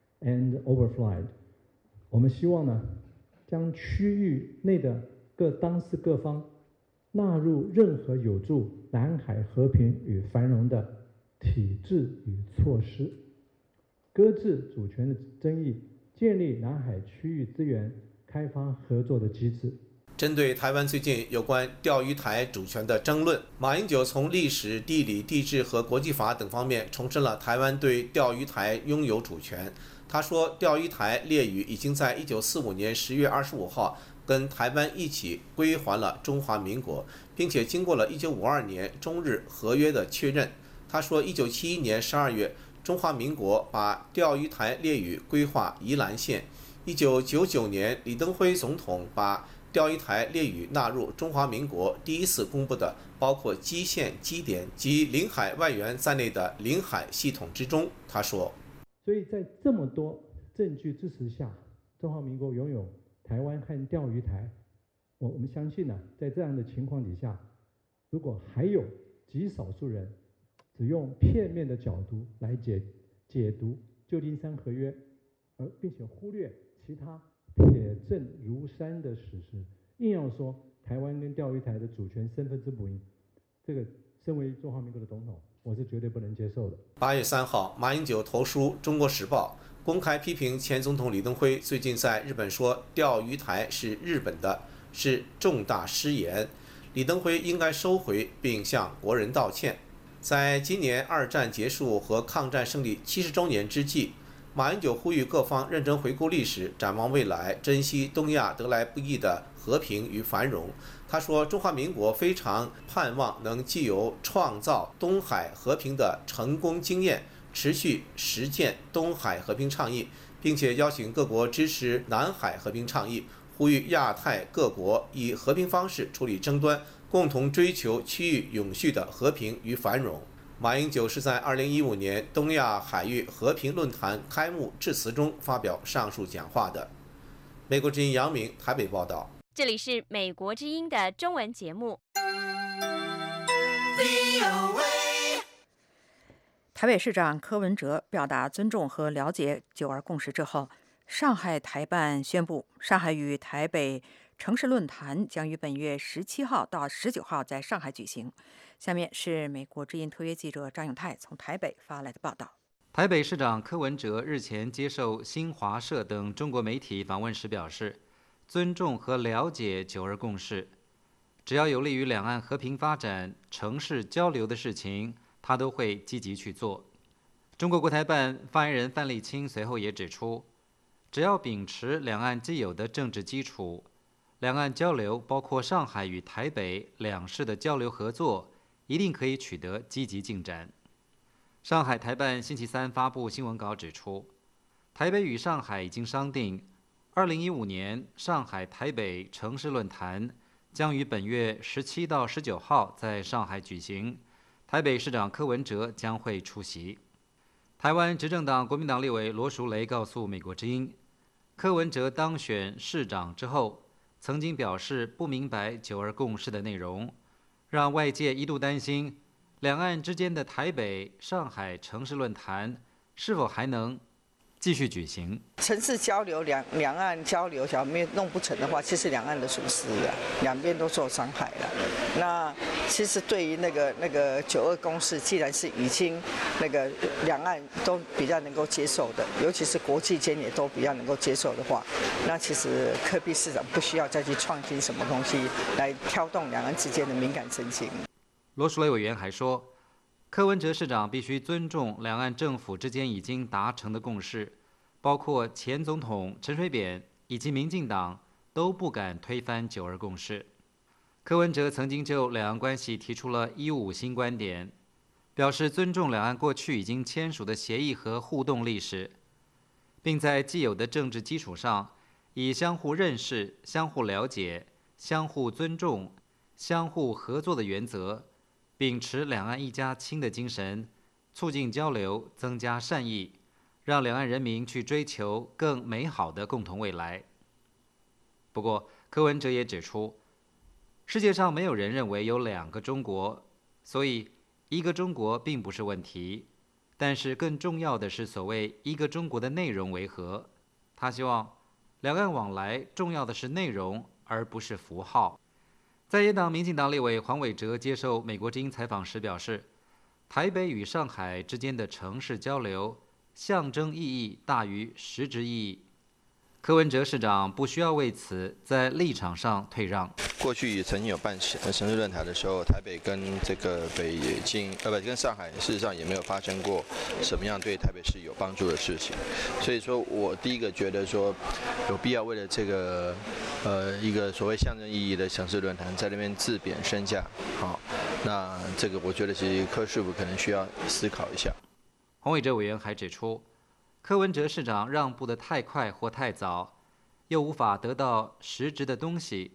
and overflight。我们希望呢，将区域内的当事各方纳入任何有助南海和平与繁荣的体制与措施，搁置主权的争议，建立南海区域资源开发合作的机制。 针对台湾最近有关钓鱼台主权的争论，马英九从历史、地理、地质和国际法等方面重申了台湾对钓鱼台拥有主权。他说，钓鱼台列屿已经在1945年10月25号跟台湾一起归还了中华民国，并且经过了1952年中日合约的确认。他说，1971年12月，中华民国把钓鱼台列屿归划宜兰县。1999年，李登辉总统把钓鱼台列屿纳入中华民国第一次公布的包括基线、基点及领海外缘在内的领海系统之中。他说， 所以在这么多证据支持下，中华民国拥有台湾和钓鱼台。我们相信呢，在这样的情况底下，如果还有极少数人只用片面的角度来解读旧金山合约，并且忽略其他铁证如山的事实，硬要说台湾跟钓鱼台的主权身份之不一，这个身为中华民国的总统，我是绝对不能接受的。 8月3号，马英九投书《中国时报》，公开批评前总统李登辉最近在日本说钓鱼台是日本的，是重大失言。李登辉应该收回并向国人道歉。在今年2战结束和抗战胜利70周年之际，马英九呼吁各方认真回顾历史，展望未来，珍惜东亚得来不易的和平与繁荣。他说，中华民国非常盼望能藉由创造东海和平的成功经验，持续实践东海和平倡议，并且邀请各国支持南海和平倡议，呼吁亚太各国以和平方式处理争端，共同追求区域永续的和平与繁荣。马英九是在2015年东亚海域和平论坛开幕致辞中发表上述讲话的。美国之音杨明台北报道。 这里是美国之音的中文节目。 台北市长柯文哲表达尊重和了解9·2共识之后，上海台办宣布，上海与台北城市论坛将于本月17号到19号在上海举行。下面是美国之音特约记者张永泰从台北发来的报道。 台北市长柯文哲日前接受新华社等中国媒体访问时表示，尊重和了解9·2共识，只要有利于两岸和平发展、城市交流的事情，他都会积极去做。中国国台办发言人范立清随后也指出，只要秉持两岸既有的政治基础，两岸交流包括上海与台北两市的交流合作，一定可以取得积极进展。上海台办星期三发布新闻稿指出，台北与上海已经商定2015年上海台北城市论坛将于本月17到19号在上海举行，台北市长柯文哲将会出席。台湾执政党国民党立委罗淑蕾告诉美国之音，柯文哲当选市长之后，曾经表示不明白9·2共识的内容，让外界一度担心两岸之间的台北、上海城市论坛是否还能继续举行。 城市交流、两岸交流，假如没有弄不成的话，其实两岸的损失了，两边都受伤害了。那其实对于那个9·2共识，既然是已经两岸都比较能够接受的，尤其是国际间也都比较能够接受的话，那其实柯 P 市长不需要再去创新什么东西来挑动两岸之间的敏感神经。 罗淑蕾委员还说，柯文哲市长必须尊重两岸政府之间已经达成的共识，包括前总统陈水扁以及民进党都不敢推翻9·2共识。柯文哲曾经就两岸关系提出了155新观点，表示尊重两岸过去已经签署的协议和互动历史，并在既有的政治基础上，以相互认识、相互了解、相互尊重、相互合作的原则，秉持两岸一家亲的精神，促进交流，增加善意，让两岸人民去追求更美好的共同未来。不过，柯文哲也指出，世界上没有人认为有2个中国，所以1个中国并不是问题，但是更重要的是所谓1个中国的内容为何。他希望两岸往来重要的是内容，而不是符号。在野党民进党立委黄伟哲接受美国之音采访时表示，台北与上海之间的城市交流象征意义大于实质意义。柯文哲市长不需要为此在立场上退让。 过去曾经有办城市论坛的时候，台北跟这个跟上海事实上也没有发生过什么样对台北市有帮助的事情，所以说我第一个觉得说有必要为了这个一个所谓象征意义的城市论坛在那边自贬身价，好，那这个我觉得其实柯市府可能需要思考一下。 黄伟哲委员还指出，柯文哲市长让步得太快或太早，又无法得到实质的东西，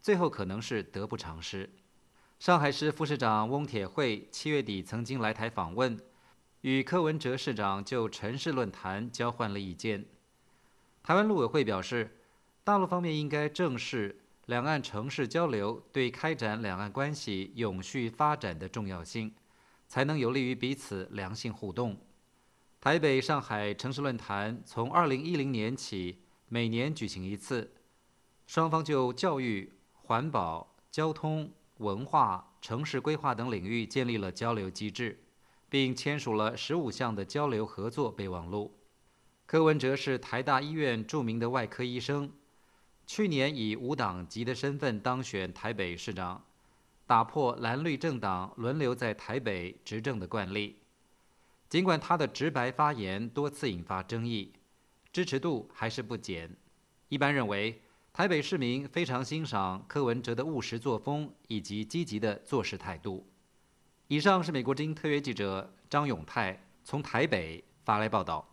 最后可能是得不偿失。上海市副市长翁铁慧7月底曾经来台访问，与柯文哲市长就城市论坛交换了意见。台湾陆委会表示，大陆方面应该正视两岸城市交流对开展两岸关系永续发展的重要性，才能有利于彼此良性互动。台北、上海城市论坛从2010年起每年举行一次，双方就教育、环保、交通、文化、城市规划等领域建立了交流机制，并签署了15项的交流合作备忘录。柯文哲是台大医院著名的外科医生，去年以无党籍的身份当选台北市长，打破蓝绿政党轮流在台北执政的惯例。尽管他的直白发言多次引发争议，支持度还是不减。一般认为，台北市民非常欣赏柯文哲的务实作风以及积极的做事态度。以上是美国之音特约记者张永泰从台北发来报道。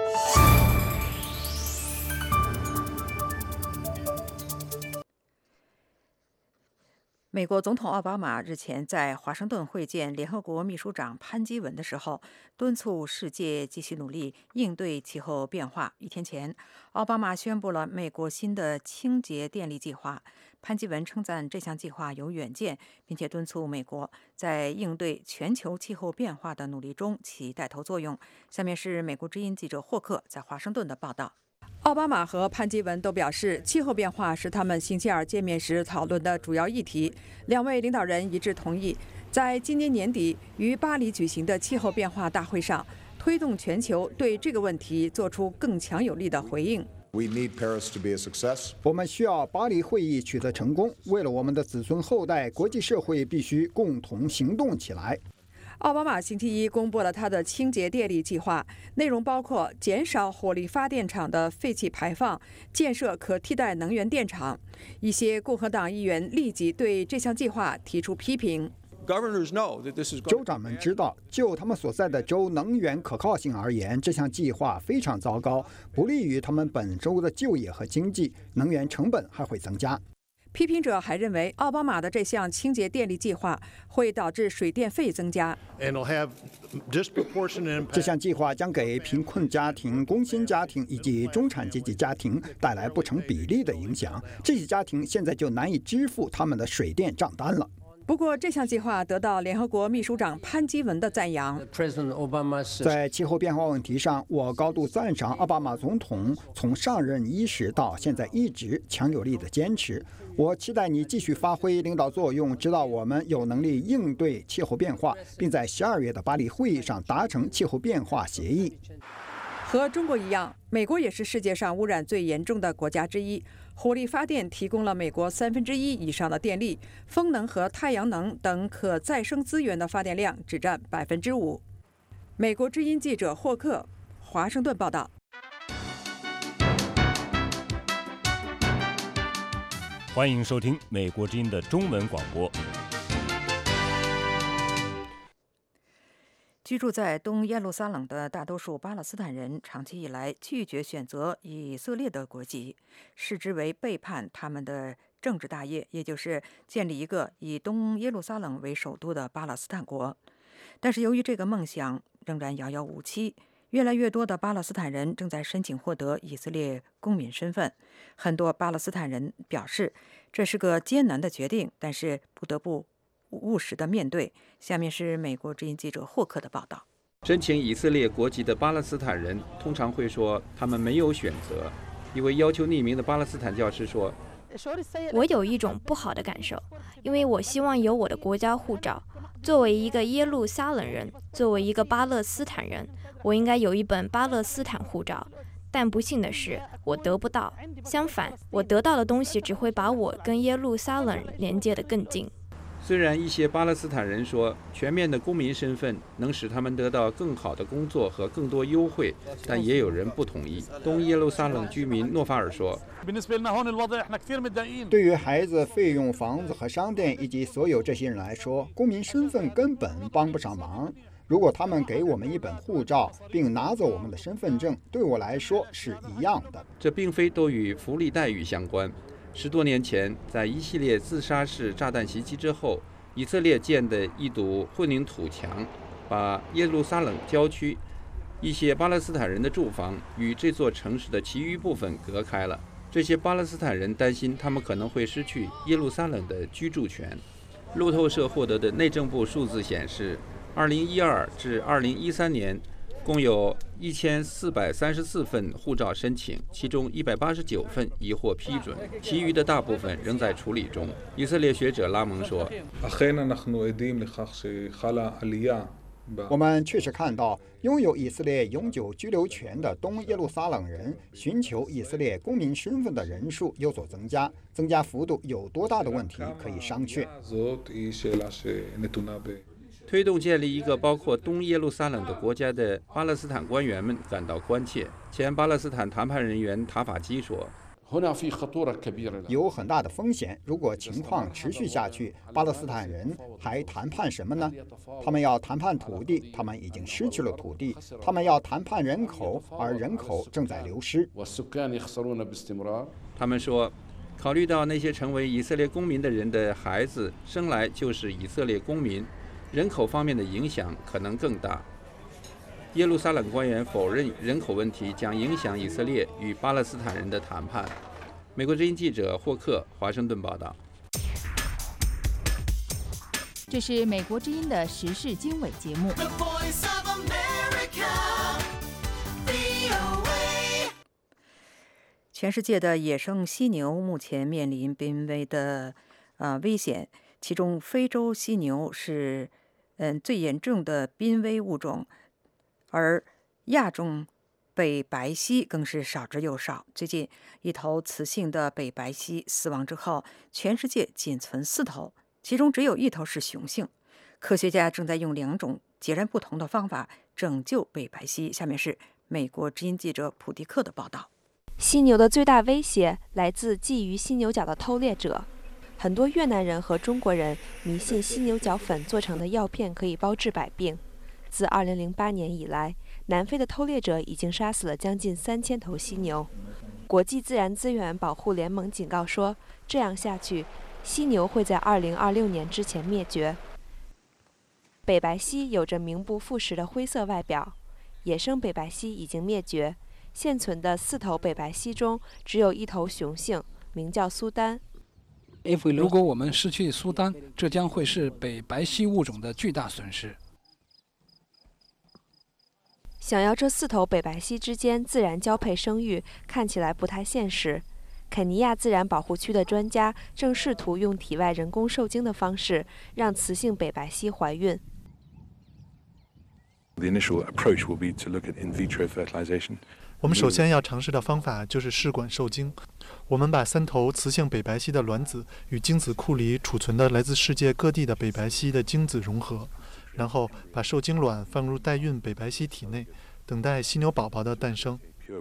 美国总统奥巴马日前在华盛顿会见联合国秘书长潘基文的时候，敦促世界继续努力应对气候变化。1天前，奥巴马宣布了美国新的清洁电力计划。潘基文称赞这项计划有远见，并且敦促美国在应对全球气候变化的努力中起带头作用。下面是美国之音记者霍克在华盛顿的报道。奥巴马和潘基文都表示，气候变化是他们星期二见面时讨论的主要议题。两位领导人一致同意，在今年年底于巴黎举行的气候变化大会上，推动全球对这个问题做出更强有力的回应。 我们需要巴黎会议取得成功，为了我们的子孙后代，国际社会必须共同行动起来。 奥巴马星期一公布了他的清洁电力计划，内容包括减少火力发电厂的废气排放，建设可替代能源电厂。一些共和党议员立即对这项计划提出批评。 州长们知道，就他们所在的州能源可靠性而言，这项计划非常糟糕，不利于他们本州的就业和经济，能源成本还会增加。 批评者还认为，奥巴马的这项清洁电力计划会导致水电费增加。 这项计划将给贫困家庭、工薪家庭以及中产阶级家庭带来不成比例的影响。这些家庭现在就难以支付他们的水电账单了。 不过，这项计划得到联合国秘书长潘基文的赞扬。 在气候变化问题上，我高度赞赏奥巴马总统从上任伊始到现在一直强有力的坚持。我期待你继续发挥领导作用，直到我们有能力应对气候变化，并在12月的巴黎会议上达成气候变化协议。 和中国一样，美国也是世界上污染最严重的国家之一。火力发电提供了美国1/3以上的电力，风能和太阳能等可再生资源的发电量只占5%。美国之音记者霍克，华盛顿报道。 欢迎收听美国之音的中文广播。 居住在东耶路撒冷的大多数巴勒斯坦人长期以来拒绝选择以色列的国籍，视之为背叛他们的政治大业，也就是建立一个以东耶路撒冷为首都的巴勒斯坦国。但是由于这个梦想仍然遥遥无期，越来越多的巴勒斯坦人正在申请获得以色列公民身份。很多巴勒斯坦人表示，这是个艰难的决定，但是不得不务实的面对。下面是美国之音记者霍克的报道。 申请以色列国籍的巴勒斯坦人通常会说他们没有选择。一位要求匿名的巴勒斯坦教师说， 我有一种不好的感受，因为我希望有我的国家护照。作为一个耶路撒冷人，作为一个巴勒斯坦人，我应该有一本巴勒斯坦护照。但不幸的是，我得不到。相反，我得到的东西只会把我跟耶路撒冷连接得更近。 虽然一些巴勒斯坦人说全面的公民身份能使他们得到更好的工作和更多优惠，但也有人不同意。东耶路撒冷居民诺法尔说， 对于孩子、费用、房子和商店以及所有这些人来说，公民身份根本帮不上忙。如果他们给我们一本护照并拿走我们的身份证，对我来说是一样的。 这并非都与福利待遇相关。 10多年前，在一系列自杀式炸弹袭击之后，以色列建的一堵混凝土墙，把耶路撒冷郊区一些巴勒斯坦人的住房与这座城市的其余部分隔开了。这些巴勒斯坦人担心他们可能会失去耶路撒冷的居住权。路透社获得的内政部数字显示，2012至2013年共有1434份护照申请，其中189份已获批准，其余的大部分仍在处理中。以色列学者拉蒙说， 我们确实看到，拥有以色列永久居留权的东耶路撒冷人寻求以色列公民身份的人数有所增加，增加幅度有多大的问题可以商榷。 推动建立一个包括东耶路撒冷的国家的巴勒斯坦官员们感到关切。前巴勒斯坦谈判人员塔法基说， 有很大的风险，如果情况持续下去，巴勒斯坦人还谈判什么呢？他们要谈判土地，他们已经失去了土地；他们要谈判人口，而人口正在流失。 他们说，考虑到那些成为以色列公民的人的孩子生来就是以色列公民，人口方面的影响可能更大。耶路撒冷官员否认人口问题将影响以色列与巴勒斯坦人的谈判。美国之音记者霍克华盛顿报道。 这是美国之音的时事经纬节目。 全世界的野生犀牛目前面临濒危的危险，其中非洲犀牛是最严重的濒危物种，而亚种北白犀更是少之又少。最近，一头雌性的北白犀死亡之后，全世界仅存4头，其中只有1头是雄性。科学家正在用2种截然不同的方法拯救北白犀。下面是美国之音记者普迪克的报道。 犀牛的最大威胁来自觊觎犀牛角的偷猎者。很多越南人和中国人迷信犀牛角粉做成的药片可以包治百病。自2008年以来，南非的偷猎者已经杀死了将近3000头犀牛。国际自然资源保护联盟警告说，这样下去，犀牛会在2026年之前灭绝。北白犀有着名不副实的灰色外表，野生北白犀已经灭绝。现存的4头北白犀中，只有1头雄性，名叫苏丹。 如果我们失去苏丹，这将会是北白犀物种的巨大损失。 想要这4头北白犀之间自然交配生育，看起来不太现实。肯尼亚自然保护区的专家正试图用体外人工受精的方式，让雌性北白犀怀孕。 我们首先要尝试的方法就是试管受精。我们把3头雌性北白犀的卵子与精子库里储存的来自世界各地的北白犀的精子融合，然后把受精卵放入代孕北白犀体内，等待犀牛宝宝的诞生。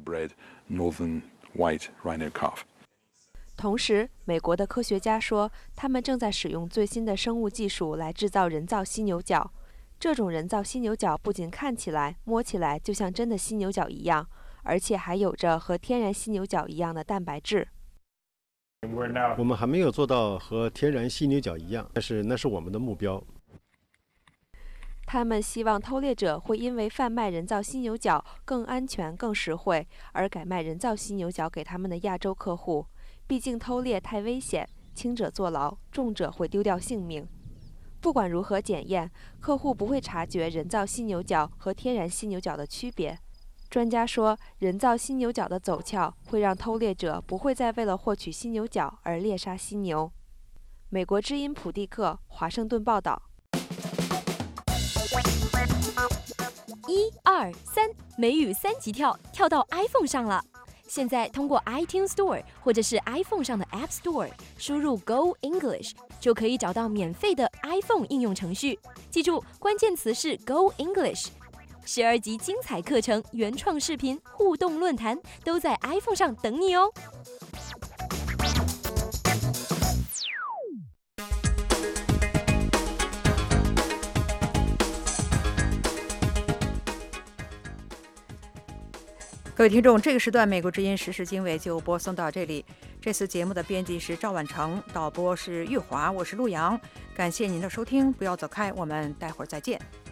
同时，美国的科学家说，他们正在使用最新的生物技术来制造人造犀牛角。这种人造犀牛角不仅看起来、摸起来就像真的犀牛角一样，而且还有着和天然犀牛角一样的蛋白质。 我们还没有做到和天然犀牛角一样，但是那是我们的目标。 他们希望偷猎者会因为贩卖人造犀牛角更安全、更实惠，而改卖人造犀牛角给他们的亚洲客户。毕竟偷猎太危险，轻者坐牢，重者会丢掉性命。不管如何检验，客户不会察觉人造犀牛角和天然犀牛角的区别。专家说，人造犀牛角的走俏会让偷猎者不会再为了获取犀牛角而猎杀犀牛。美国之音普蒂克，华盛顿报道。 1、2、3，美语3级跳，跳到 iPhone 上了。现在通过 iTunes Store 或者是 iPhone 上的 App Store 输入 Go English， 就可以找到免费的 iPhone 应用程序。记住，关键词是 Go English。12集精彩课程、原创视频、互动论坛都在 iPhone 上等你哦。 各位听众，这个时段美国之音时事经纬就播送到这里。 这次节目的编辑是赵婉成，导播是玉华，我是陆阳。感谢您的收听，不要走开，我们待会儿再见。